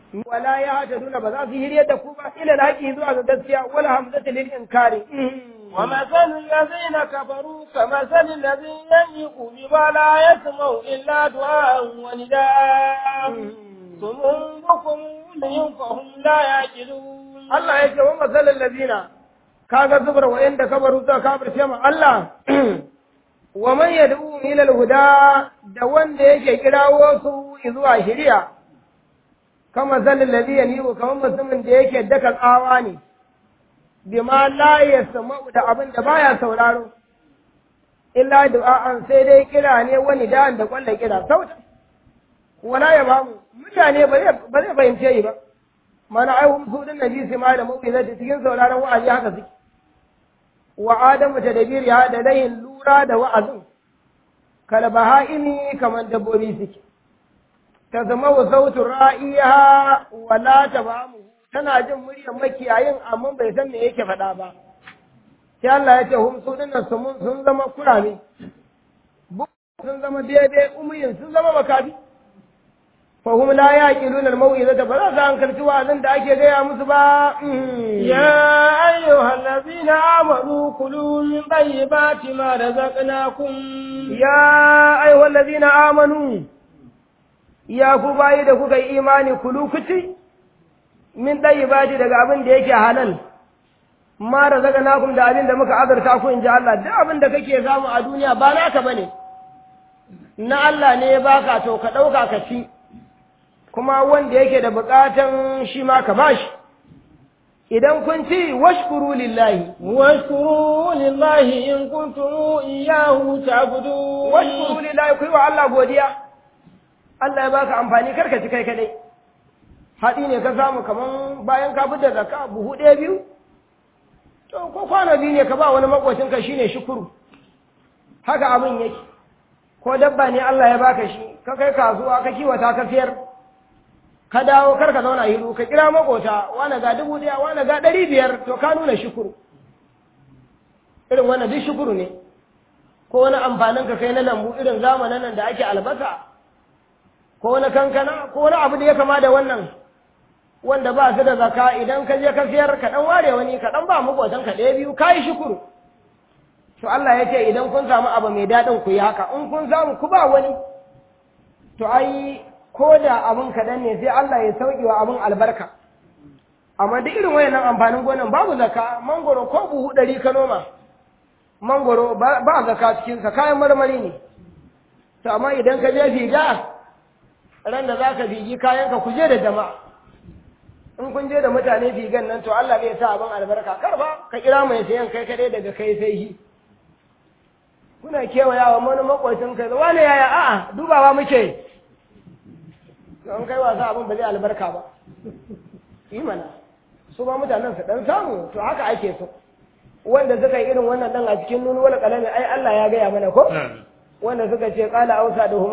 wala ya hata duna ba za su hiryar da ku ba ila alhaqi zuwa ga gaskiya wala hamzatu lil inkari ومثل الذين كفروا كمثل الذي ينيق بما لا يسمع إلا دعاء ونداء ثم بكم فهم لا يعقلون Allah ya ce wa masalal ladina kaga zubar wa inda kabaru ta kafir ce ma Allah wa man yad'u ila al-huda da wanda yake kirawo su zuwa shari'a kama zalil ladhi yanibu kaman mutumin da yake daka tsawa ne bima la yasma'u da abin da baya sauraro illa du'a'an sai dai kira ne wani da kwalla kira sauta wala ya bamu mutane ba zai fahimce yi ba mana ai su din nabi sai ma da mu'minati cikin sauraron wa'azi haka suke wa adamu tadbir ya da layin lura da wa'azin kal bahaimi kaman dabbobi suke ta zama wa sautu ra'iha wala tabamu tana jin muryar makiyayin amma bai san me yake faɗa ba sai Allah ya ce hum su din sun zama kurame sun zama daidai umuyin sun zama makafi فهم لا يأكلون الموئذة فلا سأنكرت وأذن دعك يا مصبا يا أيها الذين آمنوا كلوا من طيبات ما رزقناكم يا أيها الذين آمنوا يا كوباي دكوك إيماني كلوا كتي من طيبات دك أبن ديك حلال ما رزقناكم da abin da muka azurta ku in ji Allah duk abin da kake samu a duniya ba naka bane na Allah ne ya baka to ka dauka ka ci kuma wanda yake da bukatan shi ma ka bashi idan kun ci washkuru lillahi in kuntum iyyahu ta'budun washkuru lillahi kai wa Allah godiya Allah ya baka amfani karka ci kai kadai hadi ne ka samu kaman bayan ka fitar zakka buhu ɗaya biyu to ko kwana biyu ne ka ba wani makocin ka shine shukuru haka abin yake ko dabba ne Allah ya baka shi ka kai kasuwa ka kiwata ka siyar ka dawo kar ka zauna hiru ka kira makota wani ga 1000 wani ga 500 to ka nuna shukuru irin wannan duk shukuru ne ko wani amfanin ka kai na lambu irin zamanin nan da ake albasa ko wani kankana ko wani abu da ya kama da wannan wanda ba su da zaka idan ka je ka siyar ka dan ware wani ka dan ba makotan ka 2 kai shukuru to Allah ya ce idan kun samu abu mai dadin ku yi haka in kun samu ku ba wani to ai ko da abin kaɗan ne sai Allah ya sauƙi wa abin albarka amma duk irin wayannan amfanin gonan babu zaka mangoro ko buhu 100 ka noma mangoro ba zaka cikin sa kayan marmari ne to amma idan ka je figa ran da zaka figi kayan ka kuje da jama'a in kun je da mutane figan nan to Allah zai sa abin albarka kar ba ka kira mai sayan kai kadai daga kai sai shi kuna kewayawa wani makwacin kai wani yaya a'a dubawa muke an kai wasa abin ba zai albarka ba yi mana su ba mutanen su dan samu to haka ake so wanda suka yi irin wannan dan a cikin nunu wala kalami ai Allah ya gaya mana ko wanda suka ce qala awsaduhum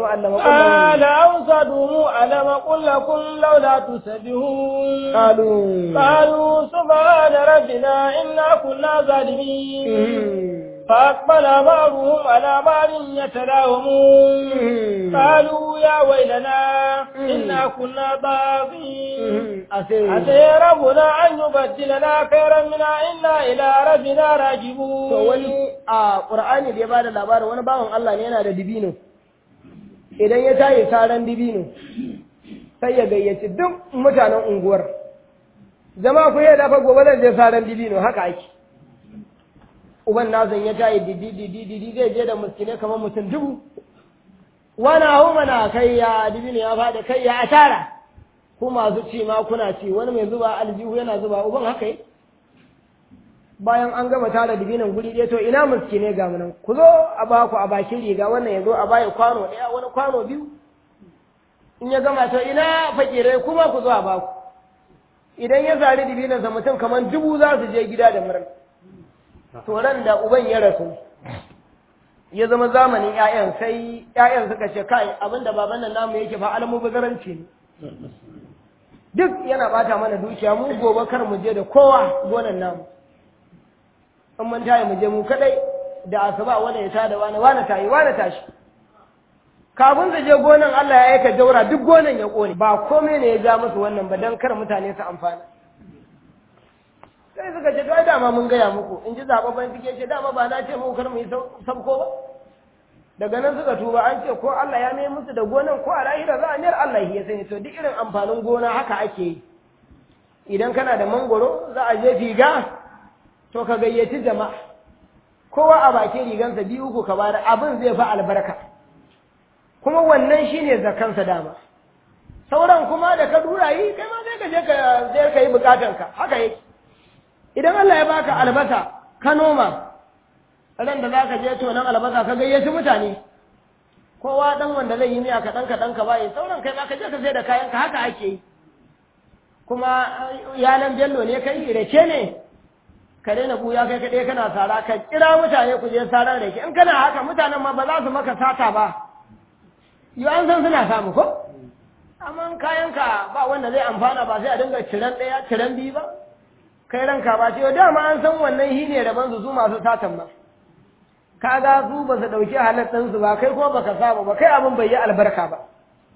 allama qul lakum laula tusabbihun qalu subhana rabbina inna kunna zalimin فأقبل بعضهم على بعض يتلاومون قالوا يا ويلنا إنا كنا ضاغين أتي ربنا أن يبدلنا خيرا منا إنا إلى ربنا راجعون wani a Qur'ani da ya bada labarin wani bawan Allah ne yana da dibino idan ya tayi saran dibino sai ya gayyaci duk mutanen unguwar jama'a ku yi dafa gobe zan je saran dibino haka ake uban nazan ya tayi didi zai je da muskine kamar mutum 1000 wani hau mana kai ya dibino ya fada kai ya atara ku masu ci ma kuna ci wani mai zuba aljihu yana zuba uban haka yi bayan an gama tara dibinan guri ɗaya to ina muskine ga munan ku zo a ba ku a bakin riga wannan ya zo a bayi kwano ɗaya wani kwano 2 in ya gama to ina fakirai kuma ku zo a ba ku idan ya zari dibinansa mutum kamar 1000 za su je gida da murna to ran da uban ya rasu ya zama zamanin ƴaƴan sai ƴaƴan suka ce kai abinda baban nan namu yake fa almubazaranci ne duk yana bata mana dukiya mu gobe kar mu je da kowa gonan namu in mun tayi mu je mu kadai da asuba wanda ya tada wani tashi kafin su je gonan Allah ya aika jaura duk gonan ya kone ba komai ne ya ja musu wannan ba dan kar mutane su amfana sai suka ce to ai dama mun gaya muku in ji zababban suke ce dama ba na ce muku kar mu yi sabko ba daga nan suka tuba an ce ko Allah ya mai musu da gonan ko a lahira za a mayar Allah ya sani to duk irin amfanin gona haka ake yi idan kana da mangoro za a je figa to ka gayyaci jama'a kowa a bakin rigansa 2-3 ka bada abin zai fa albarka kuma wannan shine zakansa dama sauran kuma da ka dura yi kai ma sai ka je ka yi bukatanka haka yake idan Allah ya baka albasa ka noma ran da zaka je to nan albasa ka gayyaci mutane kowa dan wanda zai yi miya kaɗan ka bai sauran kai ma ka je ka sai da kayanka haka ake yi kuma yanan bello ne kai rake ne ka daina buya kai kaɗai kana sara ka kira mutane ku je sarar rake in kana haka mutanen ma ba za su maka sata ba yi an san suna samu ko amma kayanka ba wanda zai amfana ba sai a dinga ciran ɗaya ciran biyu ba kai ranka ba ce dama an san wannan hi ne daban su masu satan ba kaga su ba su ɗauki halittansu ba kai kuma baka samu ba kai abin bai yi albarka ba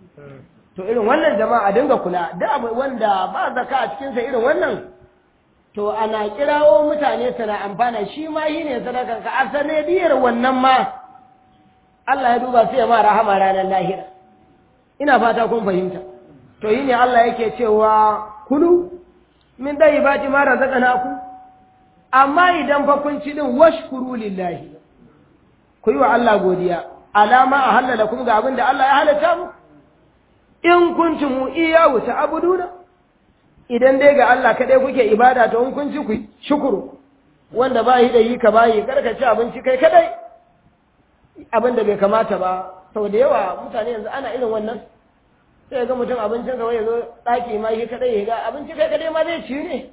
to irin wannan jama'a dinga kula da wanda ba zaka a cikinsa irin wannan to ana kirawo mutane suna amfana shi ma yi ne sadakanka a sanadiyar wannan ma Allah ya duba sai ya ma rahama ranar lahira ina fata kun fahimta to yi ne Allah yake cewa kulu min dai ba ji ma razaqnaku amma idan fa kun ci din washkuru lillahi ku yi wa Allah godiya alama a halala kun ga abin da Allah ya halatta mu in kuntum iyyahu ta'buduna idan dai ga Allah kadai kuke ibada to in kun ci ku shukuru wanda ba yi da yi ka bayi karka ci abinci kai kadai abin da bai kamata ba sau da yawa mutane yanzu ana irin wannan sai ga mutum abincin kawai ya zo ɗaki ma shi kadai ya ga abinci kai kadai ma zai ci ne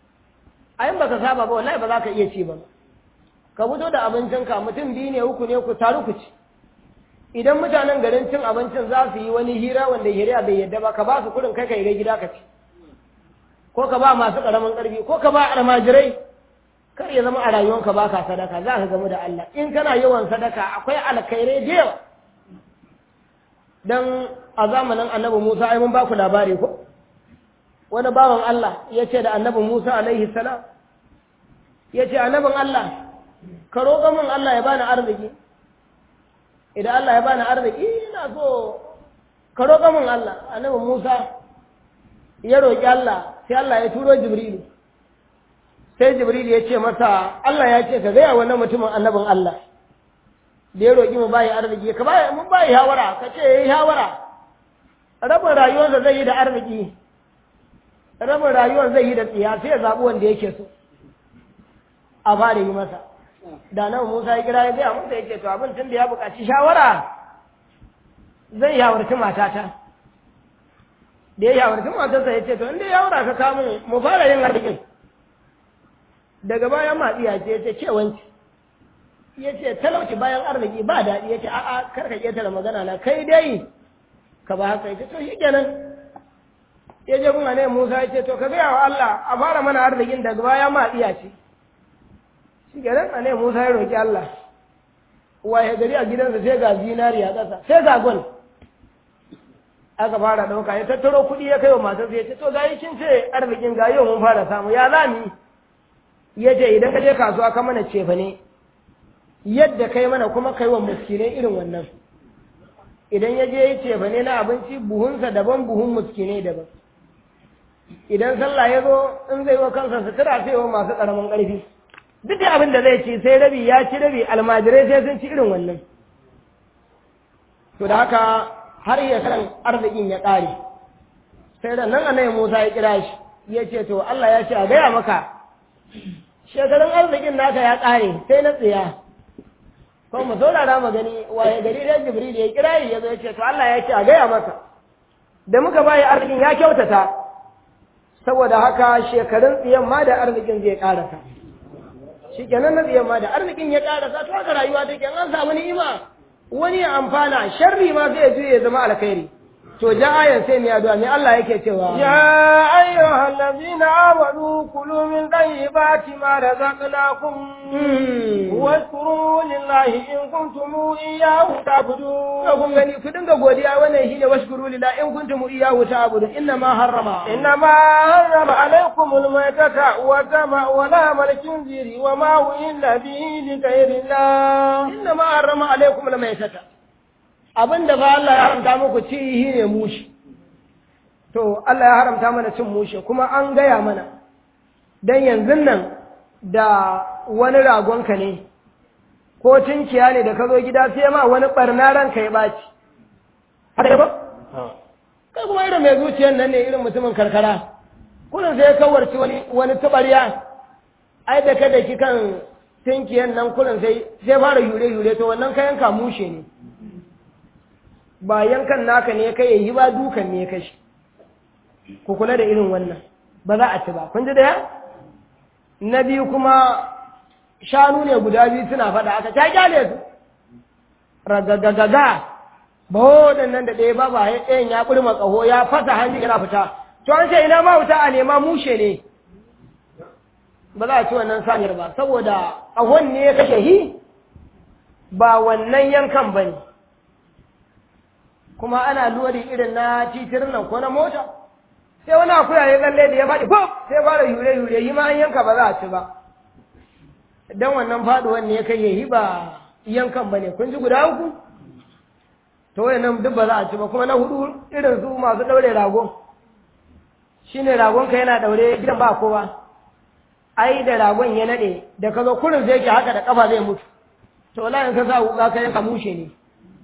a yin baka saba ba wallahi ba za ka iya ci ba ka fito da abincinka mutum 2 ne 3 ne ku taru ku ci idan mutanen garin cin abincin za su yi wani hira wanda hira bai yadda ba ka ba su kuɗin kai ka yi gida ka ci ko ka ba masu ƙaramin ƙarfi ko ka ba almajirai kar ya zama a rayuwanka ba ka sadaka za ka gamu da Allah in kana yawan sadaka akwai alkhairai da yawa dan a zamanin annabi Musa ai mun ba ku labari ko wani bawan Allah ya ce da annabi Musa alaihi salam ya ce annabin Allah ka roƙa min Allah ya bani arziki idan Allah ya bani arziki ina so ka roƙa min Allah annabi Musa ya roƙi Allah sai Allah ya turo Jibrilu sai Jibrilu ya ce masa Allah ya ce ka gaya wannan mutumin annabin Allah da ya roƙi mu bayi arziki ka bayi mun bayi hawara ka ce yayi hawara rabin rayuwarsa zai yi da arziki rabin rayuwar zai yi da tsiya sai ya zaɓi wanda yake so a fara yi masa da nan Musa ya kira ya gaya masa yake to abin tun da ya buƙaci shawara zai yawarci matata da ya yawarci matarsa ya ce to inda yawara ka kamun mu fara yin arzikin daga bayan matsiya ce ya ce kewanci ya ce talauci bayan arziki ba daɗi ya ce a'a karka ƙetare magana na kai dai ka ba haka ya ce to shi kenan ya je kuma ne Musa ya ce to ka gaya wa Allah a fara mana arzikin daga bayan matsiya ce shi kenan a ne Musa ya roƙi Allah waye gari a gidansa sai ga zinari a ƙasa sai ga gwal aka fara ɗauka ya tattaro kuɗi ya kai wa matarsa ya ce to gayi kin ce arzikin ga yau mun fara samu ya za mu yi ya ce idan ka je kasuwa ka mana cefa ne yadda kai mana kuma kai wa miskinai irin wannan idan ya je ya cefa ne na abinci buhunsa daban buhun miskinai daban idan sallah ya zo in zai wa kansa sutura sai wa masu ƙaramin ƙarfi duk da abin da zai ci sai rabi ya ci rabi almajirai sai sun ci irin wannan to da haka har ya san arzikin ya ƙare sai da nan annabi Musa ya kira shi ya ce to Allah ya ce a gaya maka shekarun arzikin naka ya ƙare sai na tsiya ko mu saurara mu gani waye gari da Jibril ya kira ya zo ya ce to Allah ya ce a gaya maka da muka bayi arzikin ya kyautata saboda haka shekarun tsiyan ma da arzikin zai ƙarasa shikenan na tsiyan ma da arzikin ya ƙarasa to haka rayuwa take an samu ni'ima wani ya amfana sharri ma zai juye ya zama alkhairi to ja ayan sai mu addu'a ne Allah yake cewa يا أيها الذين آمنوا كلوا من طيبات ما رزقناكم واذكروا لله إن كنتم إياه تعبدون. kun gani ku dinga godiya wannan shine washkuru lillahi in kuntum iyyahu ta'budun inna ma harrama عليكم الميتة والدم ولحم الخنزير وما أهل به لغير الله. inna ma harrama alaikum almaytata abinda ba Allah ya haramta muku ci shine mushi to Allah ya haramta mana cin mushi kuma an gaya mana dan yanzu nan da wani ragonka ne ko tinkiya ne da ka zo gida sai ma wani barna ranka ya baci haka ba kai kuma irin mai zuciyar nan ne irin mutumin karkara kullum sai kawarci wani tubariya ai da kada ki kan tinkiyan nan kullum sai fara yure to wannan kayan ka mushe ne ba yankan naka ne kai yayi ba dukan ne kashi ku kula da irin wannan ba za a ci ba kun ji da na biyu kuma shanu ne guda biyu suna faɗa aka ta kyale su ragagagaga ba waɗannan da ɗaya ba ɗayan ya ɓulma ƙaho ya fasa hannu yana fita to an ce ina ma wuta a nema mushe ne ba za a ci wannan saniyar ba saboda ƙahon ne ya kashe hi ba wannan yankan ba ne kuma ana lori irin na titirin nan ko na mota sai wani akuya ya tsalle da ya faɗi ko sai fara yure yi ma an yanka ba za a ci ba don wannan faɗuwan ne ya kai yi ba yankan ba ne kun ji guda uku to nan duk ba za a ci ba kuma na hudu irin su masu ɗaure rago shine ragon ka yana ɗaure gidan ba kowa ai da ragon ya naɗe da ka zo kurin sai ke haka da ƙafa zai mutu to wala in ka sa wuƙa ka yanka mushe ne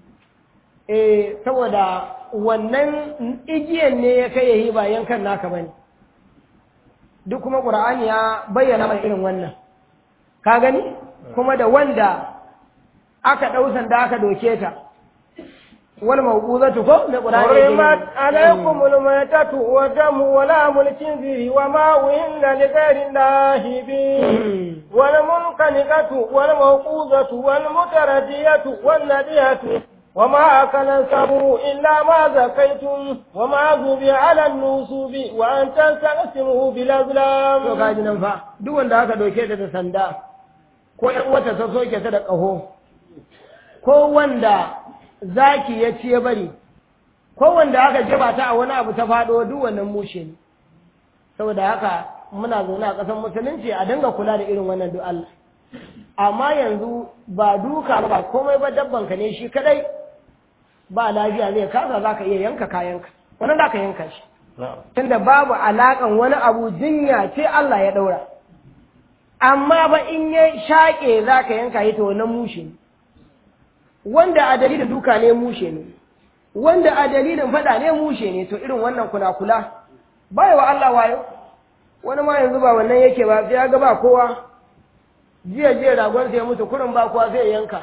saboda wannan igiyan ne ya kai yayi ba yankan naka bane duk kuma Qur'ani ya bayyana mai irin wannan ka gani kuma da wanda aka dau sanda aka doke ta wal mawquzatu ko da Qur'ani حرمت عليكم الميتة والدم ولحم الخنزير وما أهل لغير الله به والمنخنقة والموقوذة والمتردية والندية وما أكل السبع إلا ما زكيتم وما ذبح على النصوب وأن تستقسموا بالأزلام. to kaji nan fa duk wanda aka doke ta da sanda ko wata ta soke ta da ƙaho ko wanda zaki ya ci ya bari ko wanda aka jeba ta a wani abu ta faɗo duk wannan mushe ne saboda haka muna zaune a ƙasar musulunci a dinga kula da irin wannan duk Allah amma yanzu ba duka ba komai ba dabban ka ne shi kadai ba lafiya zai kasa za ka iya yanka kayanka wannan za ka yanka shi tunda babu alaƙan wani abu jinya ce Allah ya ɗaura amma ba in ya shaƙe za ka yanka yi ta wannan mushe ne wanda a dalilin duka ne mushe ne wanda a dalilin faɗa ne mushe ne to irin wannan kula bai wa Allah wayo wani ma yanzu ba wannan yake ba sai ya ga ba kowa jiya ragon sai mutu kurin ba kowa sai yanka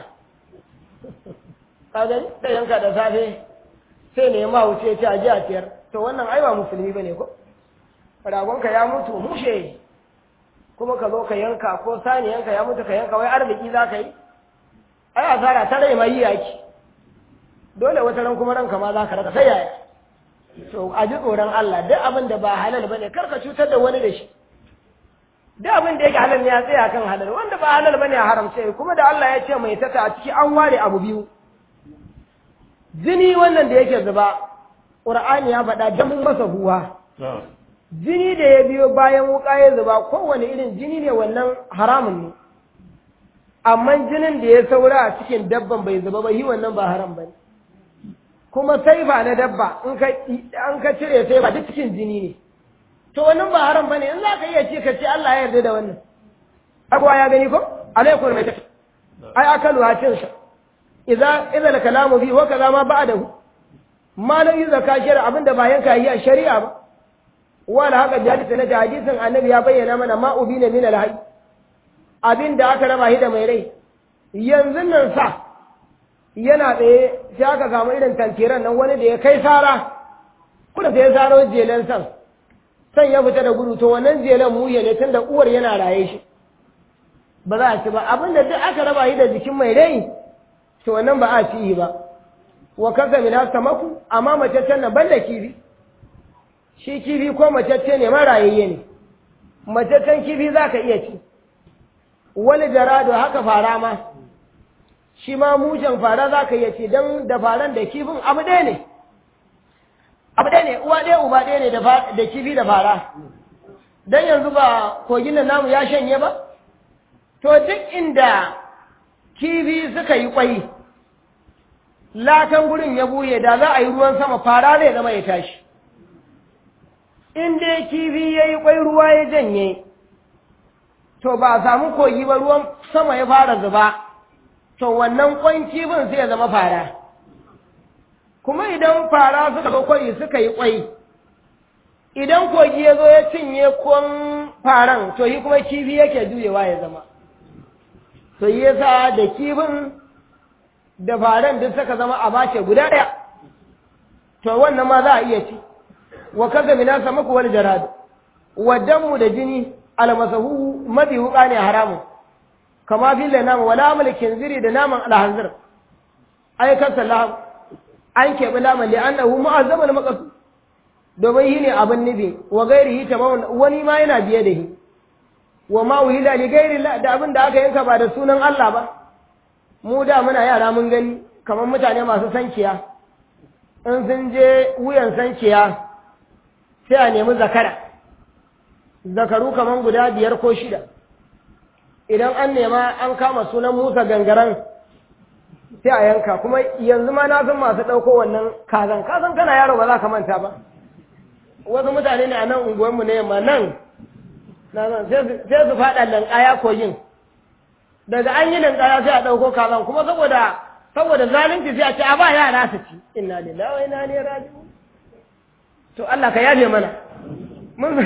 kaga sai yanka da safe sai ne ma wuce ce a ji a tiyar to wannan ai ba musulmi bane ko ragon ka ya mutu mushe kuma ka zo ka yanka ko sani yanka ya mutu ka yanka wai arziki za ka yi ai asara ta rai mai yaki dole wata ran kuma ranka ma za ka raka sai yaya to a ji tsoron Allah duk abin da ba halal bane kar ka cutar da wani da shi duk abin da yake halal ne ya tsaya kan halal wanda ba halal bane a haramce kuma da Allah ya ce mai tata a ciki an ware abu biyu jini wannan da yake zuba Qur'ani ya faɗa damun masa huwa jini da ya biyo bayan wuka ya zuba kowane irin jini ne wannan haramun ne amma jinin da ya saura a cikin dabban bai zuba ba yi wannan ba haram bane kuma sai ba na dabba in ka cire sai ba duk cikin jini ne to wannan ba haram bane in za ka iya ce ka ce Allah ya yarda da wannan abuwa ya gani ko alaikum mai tafi ai akalu hacin sa idza al kalamu bi wa kaza ma ba'dahu ma la yuzaka shari'a abinda ba yanka yi a shari'a ba wala haka da hadisin annabi ya bayyana mana ma ubina min al hayy abinda aka raba shi da mai rai yanzu nan sa yana tsaye sai aka samu irin tantiran nan wani da ya kai sara kuma sai ya saro jelen san ya fita da gudu to wannan jelen muye ne tunda uwar yana raye shi ba za a ci ba abinda duk aka raba shi da jikin mai rai to wannan ba a ci ba wa kaza min hasamaku amma mataccen nan banda kifi shi kifi ko matacce ne marayayye ne mataccen kifi zaka iya ci wani jarado haka fara ma shi ma mushen fara zaka iya ci dan da faran da kifin abu ɗaya ne uwa ɗaya uba ɗaya ne da kifi da fara dan yanzu ba kogin nan namu ya shanye ba to duk inda kifi suka yi kwai latan gurin ya buye da za a yi ruwan sama fara zai zama ya tashi in dai kifi ya yi kwai ruwa ya janye to ba a samu kogi ba ruwan sama ya fara zuba to wannan kwan kifin sai ya zama fara kuma idan fara suka ga kwai suka yi kwai idan kogi ya zo ya cinye kwan faran to yi kuma kifi yake juyewa ya zama to yi yasa da kifin da faran duk suka zama a bace guda ɗaya to wannan ma za a iya ci wa kaza mina samaku wal jarad wa damu da jini almasahu mabi wuka ne haramun kama fil nama wala mulkin ziri da naman alhanzir ay kan sallam an keɓi naman da annahu mu'azzamul maqsud domin yi ne abin nufi wa gairihi tamam wani ma yana biye da shi wa ma uhila li gairi da abin da aka yanka ba da sunan Allah ba mu da muna yara mun gani kamar mutane masu sankiya in sun je wuyan sankiya sai a nemi zakaru kamar guda 5 ko 6 idan an nema an kama sunan Musa gangaran sai a yanka kuma yanzu ma na san masu ɗauko wannan kazan kana yaro ba za ka manta ba wasu mutane ne a nan unguwarmu ne yamma nan sai su faɗa lankaya kogin daga an yi lankaya sai a ɗauko kazan kuma saboda zalunci sai a ce a ba yara su ci inna lillahi wa inna ilaihi raji'un to Allah ka yaje mana mun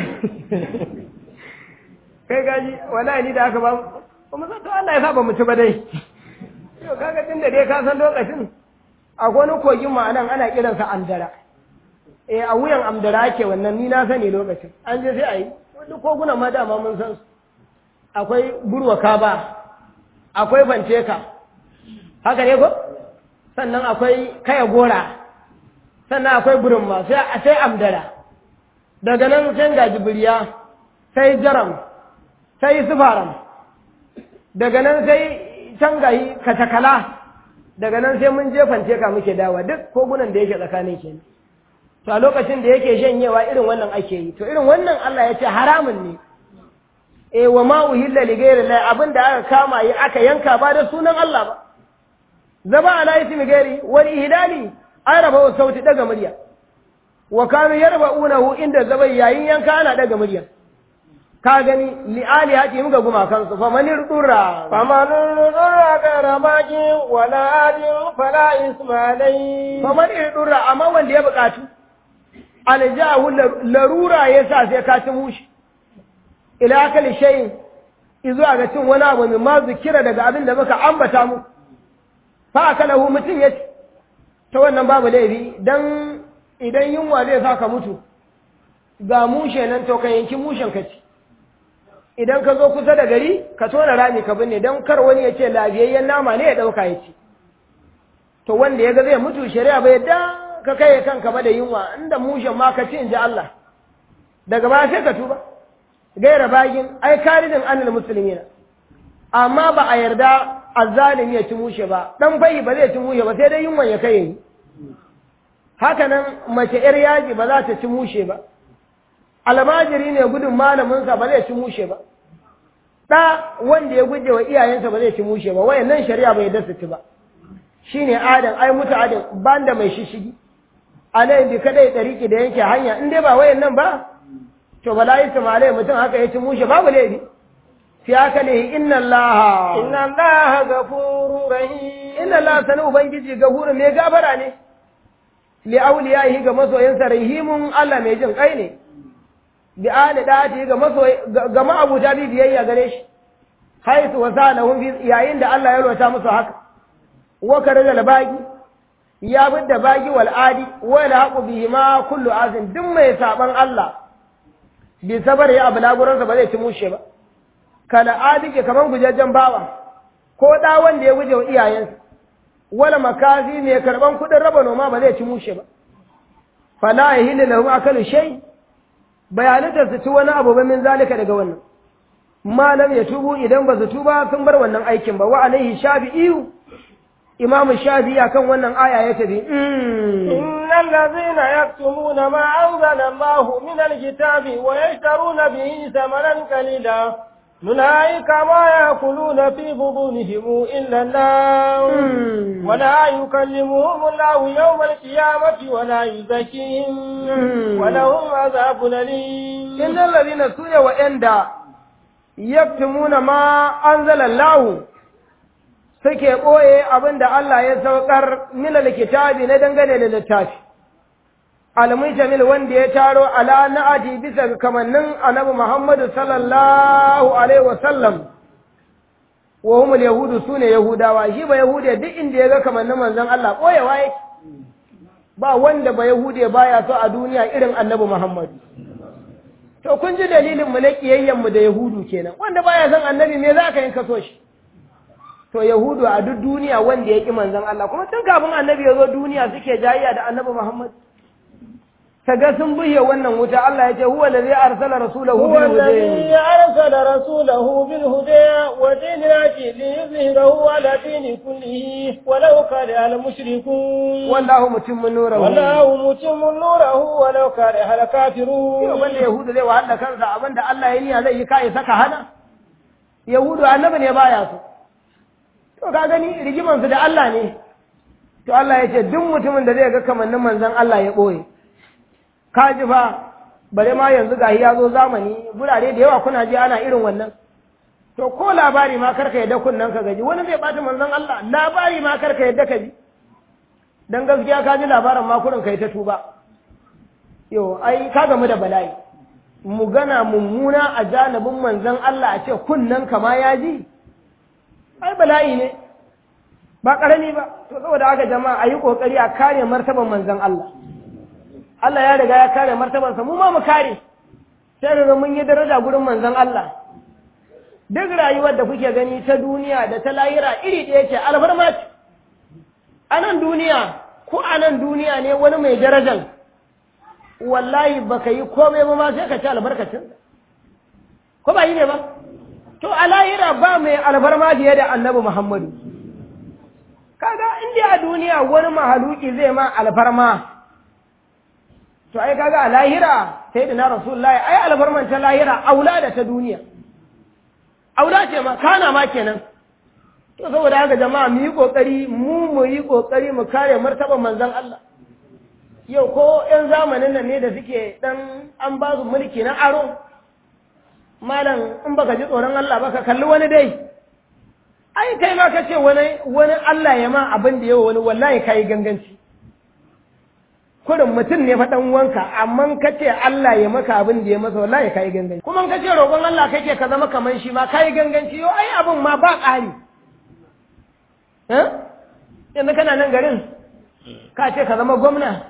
kai gaji wallahi ni da aka ba kuma sai to Allah ya saba mu ci ba dai to kaga tunda dai ka san lokacin akwai wani kogin ma anan ana kiransa Andara a wuyan Amdara ake wannan ni na sani lokacin an je sai a yi wani kogunan ma dama mun san su akwai burwaka ba akwai fanteka haka ne ko sannan akwai kaya gora sannan akwai burin ma sai Amdara daga nan sai gajibiriya sai jaram sai sufaram daga nan sai cangayi katakala daga nan sai mun je fanteka muke dawa duk kogunan da yake tsakanin kenan to a lokacin da yake shanyewa irin wannan ake yi to irin wannan Allah ya ce haramun ne wa ma uhilla li ghayri Allah abinda aka kama yi aka yanka ba da sunan Allah ba zaba ala ismi ghairi wal ihlali araba sauti daga murya wa kanu yarbaunahu inda zabai yayin yanka ana daga murya ka gani li alihati muga guma kansu fa manir durra karamaji wala adin fala ismalai fa manir durra amma wanda ya bukatu aljahu larura yasa sai ka ci mushi ila akali shay'in izuwa ga cin wani abu mai ma zikira daga abin da muka ambata mu fa akalahu mutun yace ta wannan babu laifi dan idan yunwa zai saka mutu ga mushe nan to ka yanki mushen ka ci idan ka zo kusa da gari ka tona rami ka binne dan kar wani ya ce lafiyayyen nama ne ya dauka ya ci to wanda ya ga zai mutu shari'a bai yadda ka kai kanka ba da yunwa inda mushen ma ka ci inji Allah daga baya sai ka tuba gaira bagin ai karidin anil muslimina amma ba a yarda azzalimi ya ci mushe ba dan bai ba zai ci mushe ba sai dai yunwan ya kai yi haka nan mace yar yaji ba za ta ci mushe ba almajiri ne gudun malamin sa ba zai ci mushe ba da wanda ya guje wa iyayensa ba zai ci mushe ba wayannan shari'a bai yarda su ci ba shine adam ai mutu adam banda mai shishigi alai bi kadai tariki da yanke hanya in dai ba wayannan ba to bala isma'ilai mutum haka ya ci mushe babu laifi fi haka ne inna allaha ghafurur rahim inna allaha sanu ubangiji gafurun mai gafara ne li awliyaihi ga masoyansa rahimun Allah mai jin kai ne bi ali dati ga masoyi ga ma'abuta bi biyayya gare shi haitu wasalahum bi yayin da Allah ya rota musu haka wa karada labagi ya bidda bagi wal adi wa la haqu bihi ma kullu azin duk mai saban Allah bi sabar ya abulaguransa ba zai ci mushe ba kana adike kaman gujajen bawa ko da wanda ya guje wa iyayensa wala makazi mai karban kudin raba noma ba zai ci mushe ba fala yahillu lahum akalu shay bayanata su ci wani abu ba min zalika daga wannan malam ya tubu idan ba su tuba sun bar wannan aikin ba wa alaihi shafi'i imam shafi'i akan wannan aya ya tabi innal ladhina yaktumuna ma anzala Allahu min alkitabi wa yashtaruna bihi thamanan qalila ulaika ma yakuluna fi butunihim illa an-nar wa la yukallimuhum Allahu yawma al-qiyamati wa la yuzakkihim wa lahum adhabun alim innal ladhina suya wa anda yaktumuna ma anzala Allah suke boye abinda Allah ya saukar min alkitabi na dangane da littafi al-mujamil wanda ya taro ala na'ati bisa kamannin annabi Muhammad sallallahu alaihi wasallam wa hum al-yahudu sune yahudawa shi ba yahude duk inda ya ga kamannin manzon Allah boyewa yake ba wanda ba yahude baya so a duniya irin annabi Muhammad. To kun ji dalilin mu na kiyayyen mu da Yahudu kenan wanda baya san annabi me za ka yin kaso shi to Yahudu a duk duniya wanda ya ki manzon Allah kuma tun kafin annabi ya zo duniya suke jayayya da annabi Muhammad kaga sun buye wannan wuta Allah ya ce huwa allazi arsala rasulahu bil huda wa dinati liyuzhirahu ala dini kullihi walau kana al mushrikun wallahu mutimmu nurahu walau kana al kafirun wanda Yahudu zai wahala kansa abinda Allah ya niyya zai yi kai saka hana Yahudu annabi ne baya so to ka gani rigiman su da Allah ne to Allah ya ce duk mutumin da zai ga kamannin manzon Allah ya boye ka ji fa bare ma yanzu gahi ya zo zamani gurare da yawa kuna ji ana irin wannan to ko labari ma karka yadda kunnan ka gaji wani zai bata manzon Allah labari ma karka yadda ka ji dan gaskiya ka ji labarin ma kurin kai ta tuba yo ai ka gamu da bala'i mu gana mummuna a janibin manzon Allah a ce kunnan ka ma ya ji ai bala'i ne ba karami ba to saboda haka jama'a ayi kokari a kare martaban manzon Allah Allah ya riga ya kare martabansa mu ma mu kare sai daga mun yi daraja gurin manzon Allah duk rayuwar da kuke gani ta duniya da ta lahira iri ɗaya ce alfarma ce a nan duniya ko a nan duniya ne wani mai darajan wallahi baka yi komai ba ma sai ka ci albarkacin ko ba yi ne ba to a lahira ba mai alfarma fiye da annabi Muhammadu kaga inda a duniya wani mahaluki zai ma alfarma to ai kaga a lahira sai da na rasulullahi ai alfarman ta lahira aula da ta duniya aula ce ma kana ma kenan to saboda haka jama'a mu yi kokari mu yi kokari mu kare martaban manzon Allah yau ko ƴan zamanin nan ne da suke dan an ba su mulki na aro malam in baka ji tsoron Allah ba ka kalli wani dai ai kai ma kace wani Allah ya ma abin da yawa wani wallahi kai ganganci kurin mutum ne faɗan wanka amma ka ce Allah ya maka abin da ya masa wallahi ka yi ganganci kuma ka ce roƙon Allah kake ka zama kamar shi ma ka yi ganganci yau ai abin ma ba ƙari yanzu kana nan garin ka ce ka zama gwamna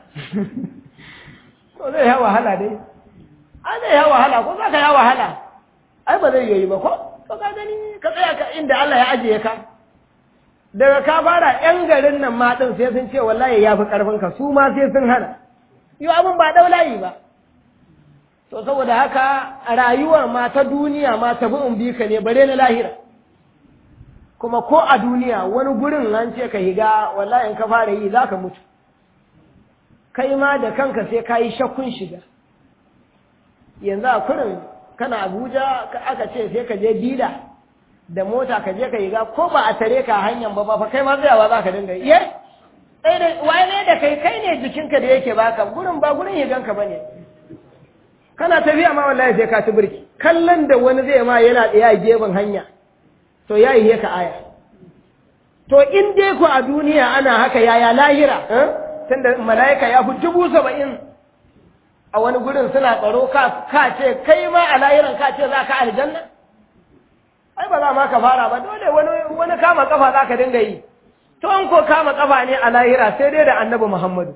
to zai ya wahala dai ai zai ya wahala ko za ka ya wahala ai ba zai yi ba ko to ka gani ka tsaya ka inda Allah ya ajiye ka daga ka fara ƴan garin nan ma ɗin sai sun ce wallahi ya fi ƙarfinka su ma sai sun hana yau abin ba ɗaulayi ba to saboda haka rayuwar ma ta duniya ma tafi in bi ka ne bare na lahira kuma ko a duniya wani gurin an ce ka higa wallahi in ka fara yi za ka mutu kai ma da kanka sai ka yi shakkun shiga yanzu a kurin kana Abuja aka ce sai ka je dila da mota ka je ka yi ga ko ba a tare ka hanyar ba fa kai ma tsayawa za ka dinga yi waye ne da kai ne jikinka da yake baka gurin ba gurin higanka bane kana tafiya ma wallahi sai ka ci birki kallon da wani zai ma yana tsaya gefen hanya to yayi ka aya to in dai ku a duniya ana haka yaya lahira tunda malaika ya fi 70,000 a wani gurin suna tsaro ka ce kai ma a lahiran ka ce za ka aljanna ai ba za ma ka fara ba dole wani kama kafa za ka dinga yi to an ko kama kafa ne a lahira sai dai da annabi Muhammadu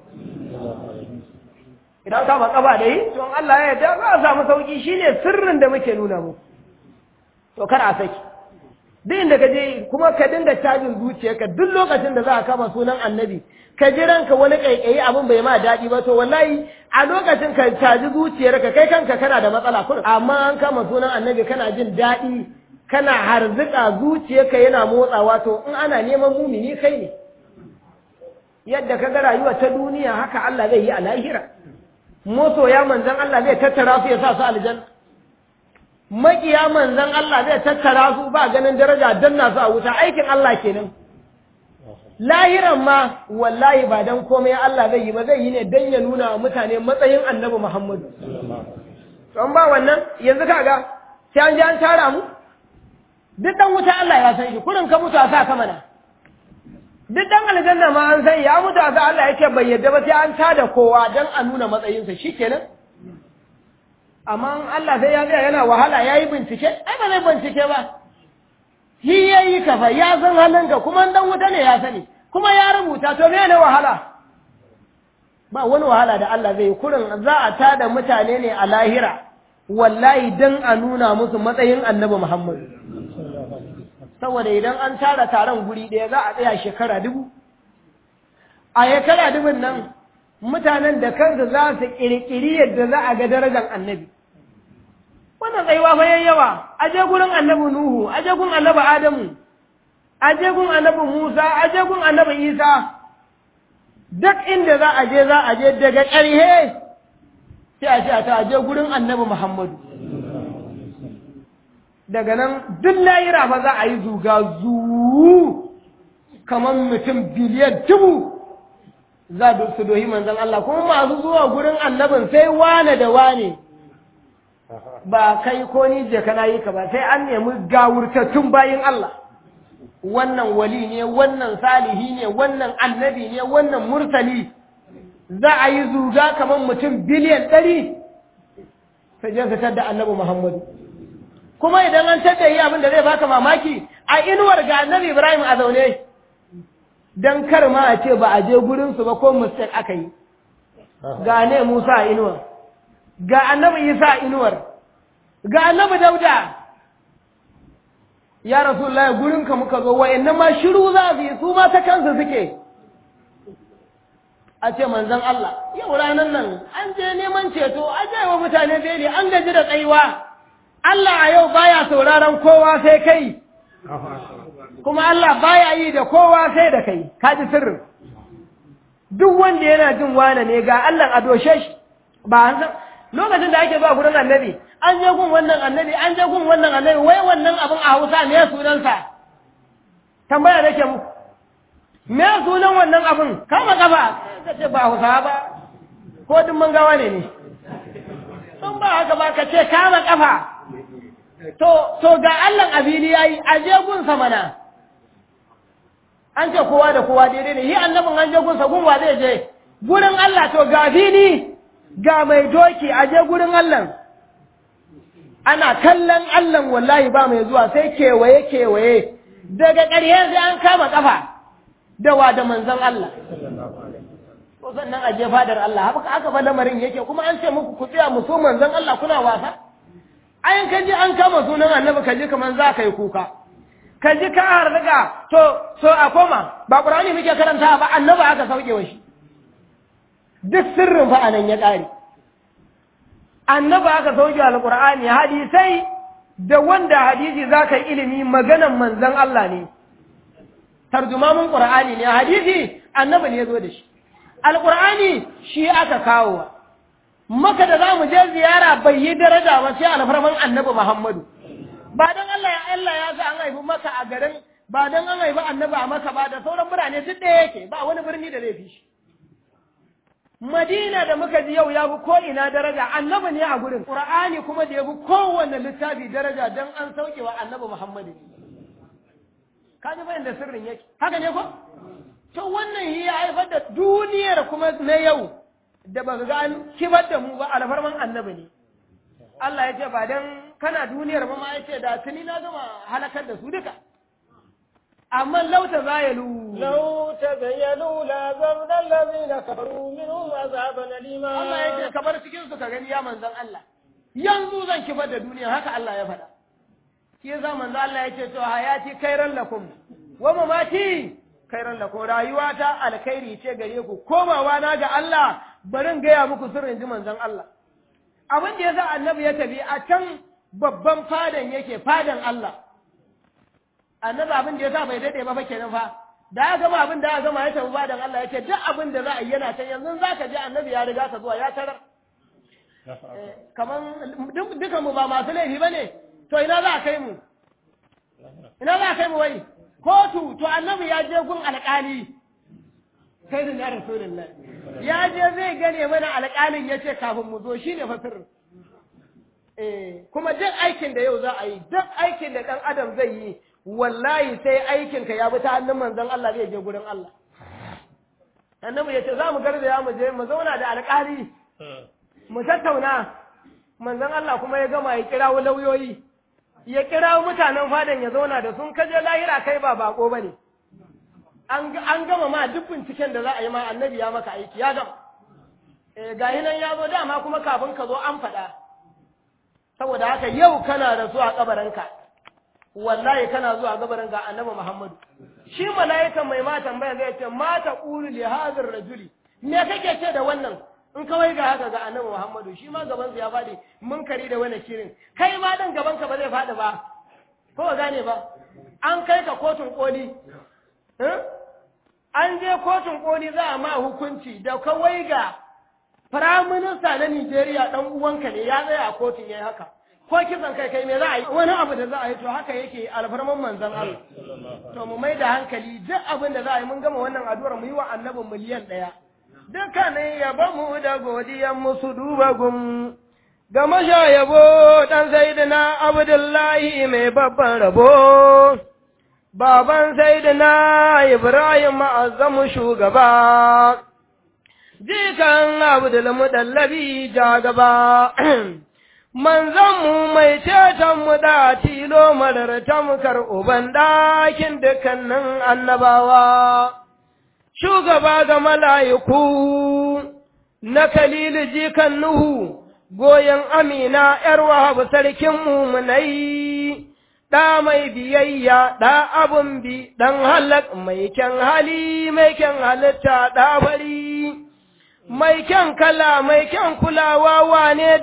idan kama kafa da yi to Allah ya yarda za a samu sauki shine sirrin da muke nuna mu to kar a saki duk inda ka je kuma ka dinga cajin zuciyarka duk lokacin da za ka kama sunan annabi ka ji ranka wani kaikayi abin bai ma daɗi ba to wallahi a lokacin ka caji zuciyarka kai kanka kana da matsala kurin amma an kama sunan annabi kana jin daɗi kana harzuka zuciyarka yana motsawa to in ana neman mumini kai ne yadda ka ga rayuwa ta duniya haka Allah zai yi a lahira masoya manzon Allah zai tattara su ya sa su aljanna makiya manzon Allah zai tattara su ba ganin daraja danna su a wuta aikin Allah kenan lahiran ma wallahi ba dan komai Allah zai yi ba zai yi ne dan ya nuna wa mutane matsayin Annabi Muhammadu don ba wannan yanzu kaga sai an ji an tara mu duk dan wuta Allah ya san shi kurin ka mutu a sa ka mana duk dan aljanna ma an san ya mutu a sa Allah yake bai yadda ba sai an tada kowa dan a nuna matsayinsa shikenan amma Allah sai ya ga yana wahala yayi bincike ai ba zai bincike ba shi yayi kafa ya san halinka kuma dan wuta ne ya sani kuma ya rubuta to me ne wahala ba wani wahala da Allah zai kurin za a tada mutane ne a lahira wallahi dan a nuna musu matsayin Annabi Muhammad saboda idan an tara taron guri ɗaya za a tsaya shekara 1000 a shekara 1000 nan mutanen da kansu za su kirkiri yadda za a ga darajar Annabi wannan tsayuwa fa yawa aje gurin Annabi Nuhu aje gurin Annabi Adamu aje gurin Annabi Musa aje gurin Annabi Isa duk inda za a je daga ƙarhe sai a ce a ta aje gurin Annabi Muhammadu daga nan duk layira fa za a yi zuga kamar mutum biliyan 1000 za su dohi manzon Allah kuma masu zuwa gurin annabin sai wane da wane ba kai ko ni je kana yi ka ba sai an nemi gawurtattun bayin Allah wannan wali ne wannan salihi ne wannan annabi ne wannan mursali za a yi zuga kamar mutum biliyan 100 sai je su tada annabi Muhammadu kuma idan an tada yi abin da zai baka mamaki a inuwar ga annabi Ibrahim a zaune dan kar ma a ce ba a je gurin su ba ko mistake aka yi ga ne Musa a inuwar ga annabi Isa a inuwar ga annabi Dauda ya Rasulullahi gurin ka muka zo wayannan ma shiru za su yi su ma ta kansu suke a ce manzon Allah yau ranan nan an je neman ceto a je wa mutane beli an gaji da tsayuwa Allah a yau baya sauraron kowa sai kai kuma Allah baya yi da kowa sai da kai ka ji sirrin duk wanda yana jin wane ne ga Allah a doshe shi ba an san lokacin da ake zuwa gurin annabi an je gun wannan annabi an je gun wannan annabi wai wannan abin a Hausa ne sunansa tambaya nake muku me sunan wannan abin kama kafa kace ba Hausa ba ko duk mangawa ne sun ba haka ba kace kama kafa to ga Allah abili yayi aje gun sa mana an ce kowa da kowa daidai ne yi annabin an je gunsa gunwa zai je gurin Allah to ga fili ga mai doki a je gurin Allah ana kallon Allah wallahi ba mai zuwa sai kewaye daga ƙarshe sai an kama kafa da wa da manzon Allah to sannan a je fadar Allah haka aka fa lamarin yake kuma an ce muku ku tsaya mu so manzon Allah kuna wasa ayin kaji an kama sunan annabi kaji kaman za ka yi kuka ka ji ka harriga to a koma ba Qur'ani muke karanta ba annabi aka sauke wa shi duk sirrin fa anan ya kare annabi aka sauke alqur'ani hadisai da wanda hadisi zaka ilimi maganan manzon Allah ne tarjumamin Qur'ani ne hadisi annabi ne yazo da shi alqur'ani shi aka kawo maka da zamu je ziyara bai yi daraja ba sai alfarman annabi Muhammadu ba don Allah ya sa an haifi maka a garin ba don an haifi annabi a maka ba da sauran birane duk ɗaya yake ba wani birni da zai fi shi Madina da muka ji yau ya bi ko ina daraja annabi ne a gurin Qur'ani kuma da ya bi kowanne littafi daraja don an sauke wa annabi Muhammadu ka ji bayan da sirrin yake haka ne ko to wannan ya haifar da duniyar kuma na yau da ba ga an kibar da mu ba alfarman annabi ne Allah ya ce ba dan kana duniyar ba ma ya ce da tuni na gama halakar da su duka amma lau ta zayalu la zabna allazina kafaru minhum azaban alima Allah ya ce kamar cikin su ka gani ya manzon Allah yanzu zan kibar da duniya haka Allah ya faɗa shi yasa manzo Allah yace to hayati khairan lakum wa mamati khairan lakum, rayuwata alkhairi ce gare ku, komawa na ga Allah barin gaya muku sirrin ji manzon Allah. Abin da yasa annabi ya tafi a can babban fadan yake, fadan Allah. Annabi abin da yasa bai dade ba fa kenan fa, da ya gama abin da ya gama ya tafi fadan Allah yace duk abin da za a yi yana can, yanzu zaka je annabi ya riga ka zuwa ya tarar. Kaman dukan mu ba masu laifi bane, to ina za a kai mu? Ina za a kai mu wai? Kotu, to annabi ya je gun alƙali. Kai da ya Rasulullah. Ya je zai gane mana alƙalin yace kafin mu zo shine fa sirri. Kuma duk aikin da yau za a yi, duk aikin da ɗan adam zai yi, wallahi sai aikinka ya bi ta hannun manzon Allah zai je gurin Allah. Annabi ya ce za mu garzaya mu je mu zauna da alƙali, mu tattauna. Manzon Allah kuma ya gama ya kirawo lauyoyi, ya kirawo mutanen fadan ya zauna da sun kaje lahira kai ba bako bane. An gama ma duk binciken da za a yi ma annabi ya maka aiki ya gama. Gahi nan ya zo dama kuma kafin ka zo an faɗa. Saboda haka yau kana da zuwa kabarinka, wallahi kana zuwa kabarinka annabi Muhammadu. Shi mala'ikan mai ma tambaya zai ce mata qulu li hadhar rajuli, me kake ce da wannan? In kawai ga haka ga annabi Muhammadu, shi ma gaban sa ya fadi munkari da wani kirin, kai ma dan gaban ka ba zai fadi ba, ko gane ba? An kai ka kotun koli, an je kotun koli za a ma hukunci da kawai ga firaminista na Nijeriya ɗan uwanka ne ya tsaya a kotun yayi haka, ko kisan kai me za a yi, wani abu da za a yi, to haka yake alfarman manzon Allah. To mu mai da hankali duk abin da za a yi, mun gama wannan addu'ar mu yi wa annabi miliyan 1. Dukkanin yabo mu da godiyan mu su duba gum, ga masha yabo ɗan Sayyidina Abdullahi mai babban rabo, baban Sayyidina Ibrahim ma'azzamu shugaba. Jikan Abdul Mudallabi jagaba, manzanmu mai cetonmu da tilo marar tamkar uban ɗakin dukkanin annabawa, shugaba ga mala'iku na Kalilu jikan Nuhu, goyon Amina ‘yar Wahab sarkin mumunai, ɗa mai biyayya, ɗa abun bi, ɗan halak mai kyan hali, mai kyan halitta ɗa fari. Mai kyan kala, mai kyan kulawa wane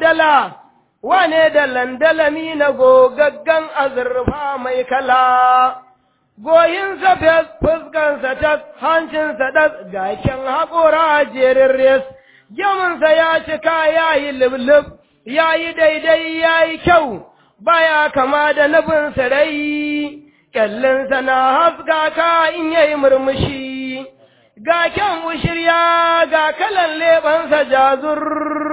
dalan dalami na gogaggan azurfa mai kala, goyinsa fes, fuskansa tas, hancinsa das, ga kyan haƙora jerin res, jaminsa ya cika ya yi lublub, ya yi daidai ya yi kyau, baya kama da nufin sarai, ƙyallinsa na haska ka in yayi murmushi. Ga kyan wushirya, ga kalan leɓansa jazur,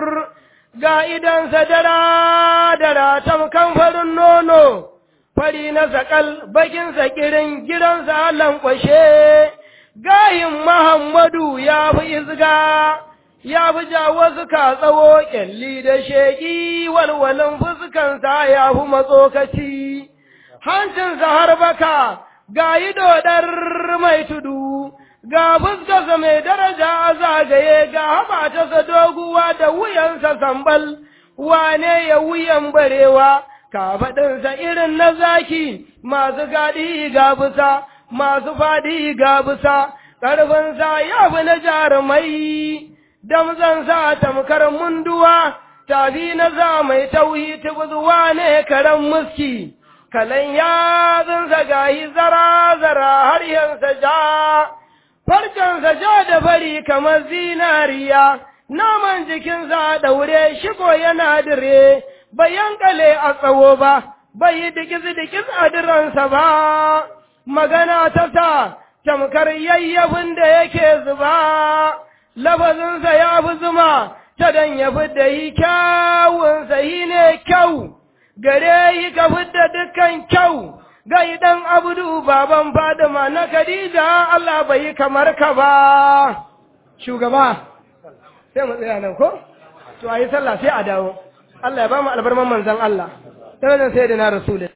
ga idansa dara tamkan farin nono, fari na sakal, bakinsa kirin gidansa lankwashe, gayin Muhammadu ya fi izga, ya fi jawo suka tsawo ƙyalli da sheƙi, walwalin fuskansa ya fi matsokaci, hancinsa har baka, ga yi dodar mai tudu, ga fuskarsa mai daraja a zagaye, ga haɓatarsa doguwa da wuyansa sambal, wane ya wuyan barewa, kafaɗinsa irin na zaki, masu gaɗi ga bisa, masu faɗi ga bisa, ƙarfinsa ya fi na jarumai, damzansa tamkar munduwa, tafi na za mai tauhi tubuzuwa ne karen muski, kalan yatsunsa gayi zara-zara har yansa ja, farcensa ja da fari kamar zinariya, naman jikinsa daure shigo yana dire, bai yankale a tsawo ba, bai yi dikis-dikis a diransa ba, magana ta sa tamkar yayyafin da yake zuba, lafazinsa ya fi zuma, ta dan ya fi da yi kyawunsa yi ne kyau, gare yi ka fi da dukkan kyau. Gai ɗan Abdu baban Fadima na Khadija Allah bai yi kamar ka ba. Shugaba, sai mu tsaya nan ko? To a yi sallah sai a dawo. Allah ya ba mu albarman manzan Allah. Ta wajen sai da na Rasulun.